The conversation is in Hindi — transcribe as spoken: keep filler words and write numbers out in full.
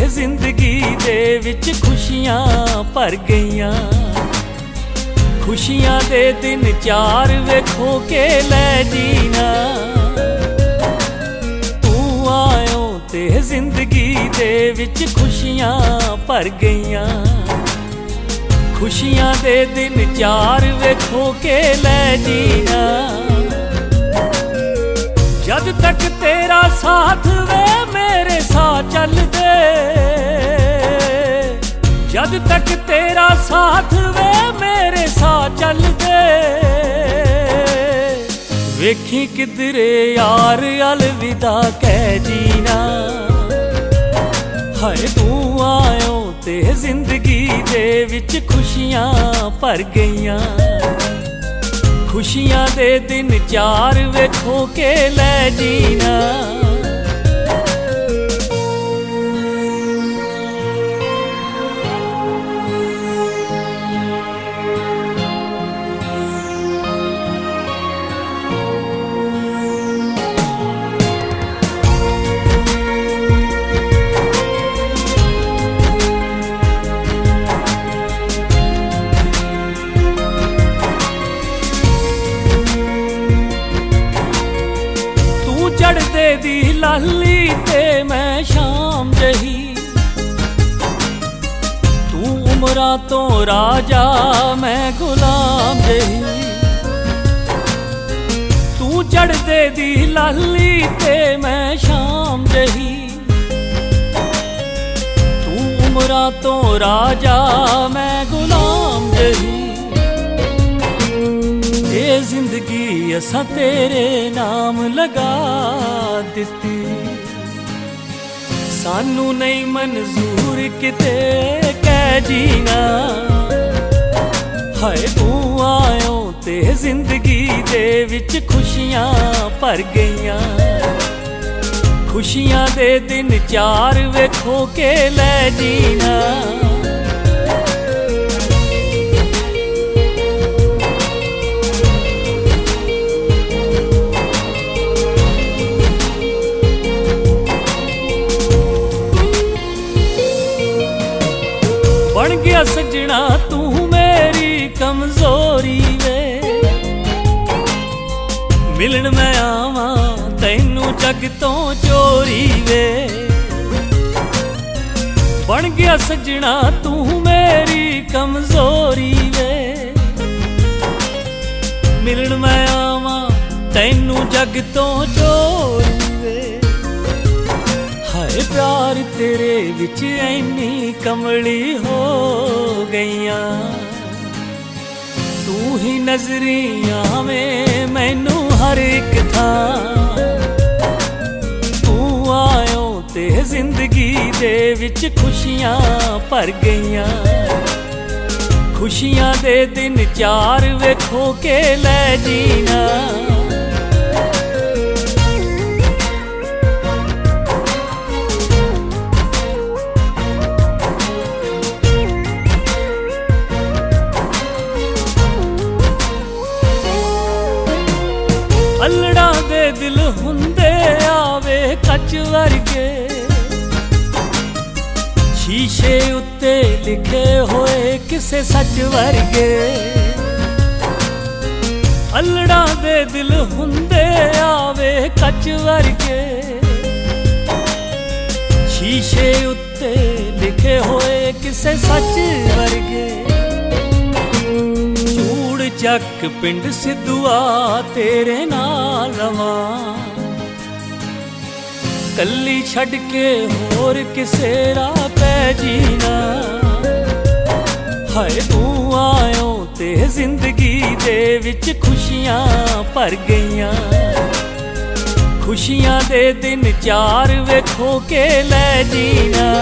जिंदगी दे विच खुशियां भर गईयां। खुशियां दे दिन चार वेखो के लै जीना। तू आयो ते जिंदगी दे विच खुशियां भर गईयां। खुशियां दे दिन चार वेखो के लै जीना। जद तक तेरा साथ वे मेरे साथ चल दे, जद तक तेरा साथ वे मेरे साथ चल दे। वेखी किधरे यार अलविदा कह जीना। हाय तू आयो ते जिंदगी दे विच खुशियां भर गईयां। खुशियां दे दिन चार वेखो के लै जीना। चढ़दे दी लाली ते मैं शाम जही। तू उमरा तो राजा मैं गुलाम जही। तू चढ़दे दी लाली ते मैं शाम जही। तू उमरा तो राजा मैं गुलाम जही। ये जिंदगी असा तेरे नाम लगा दिती। सानू नहीं मंजूर किते कह जीना। हाय तू आयो ते जिंदगी दे विच खुशियां भर गईयां। खुशियां दे दिन चार वेखो के लै जीना। बन गया सजना तू मेरी कमजोरी वे। मिलन मैं आवा तैनू जग तो चोरी वे। बन गया सजना तू मेरी कमजोरी वे। मिलन मैं आवा तैनू जग तो चोरी वे। हाय प्यार तेरे विच ऐनी कमली हो गईयां। तू ही नजरियां में मैनू हर एक थां। तू आयो ते जिंदगी दे विच खुशियां भर गईयां। खुशियां दे दिन चार वेखो के लै जीना। अल्लड़ा दे दिल हुंदे आवे कच वर्गे। शीशे उत्ते लिखे होए किसे सच वर्गे। अल्लड़ा दे दिल हुंदे आवे कच वर्गे। शीशे उत्ते लिखे होए किसे सच वर्गे। चक पिंड सिद्धुआ तेरे नाल रवां। कल्ली छड़ के होर किसे राह पै जीना। हाय तू आयो ते जिंदगी दे विच खुशियां भर गईयां। खुशियां दे दिन चार वेखो के लै जीना।